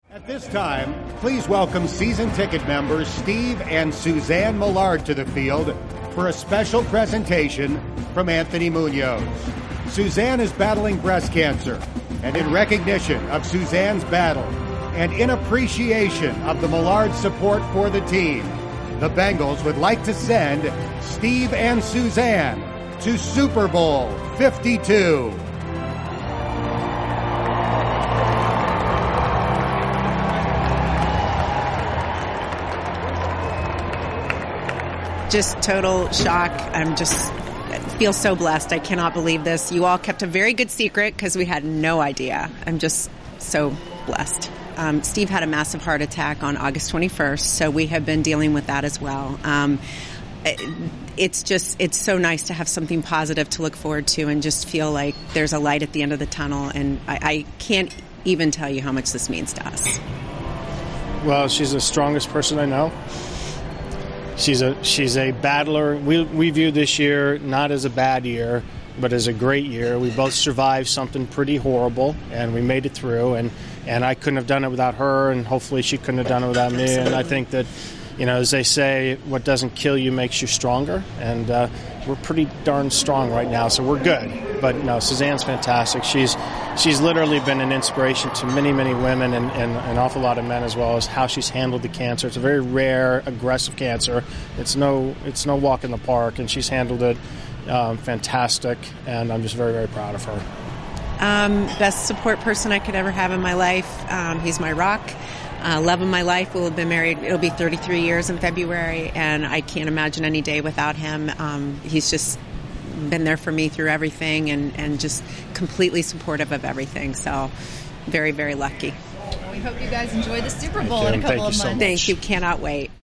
At this time, please welcome season ticket members Steve and Suzanne Millard to the field for a special presentation from Anthony Munoz. Suzanne is battling breast cancer, and in recognition of Suzanne's battle and in appreciation of the Millard support for the team, the Bengals would like to send Steve and Suzanne to Super Bowl 52. Just total shock. Feel so blessed. I cannot believe this. You all kept a very good secret because we had no idea. I'm just so blessed. Steve had a massive heart attack on August 21st, so we have been dealing with that as well. It's so nice to have something positive to look forward to and just feel like there's a light at the end of the tunnel, and I can't even tell you how much this means to us. Well, she's the strongest person I know. She's a battler. We view this year not as a bad year, but as a great year. We both survived something pretty horrible, and we made it through. And I couldn't have done it without her, and hopefully she couldn't have done it without me. And I think that, as they say, what doesn't kill you makes you stronger. And we're pretty darn strong right now, so we're good. But no, Suzanne's fantastic. She's literally been an inspiration to many, many women and an awful lot of men as well, as how she's handled the cancer. It's a very rare, aggressive cancer. It's no walk in the park, and she's handled it fantastic, and I'm just very, very proud of her. Best support person I could ever have in my life. He's my rock. Love of my life. We'll have been married. It'll be 33 years in February, and I can't imagine any day without him. He's just been there for me through everything and just completely supportive of everything. So very, very lucky. We hope you guys enjoy the Super Bowl in a couple of months. Thank you. Cannot wait.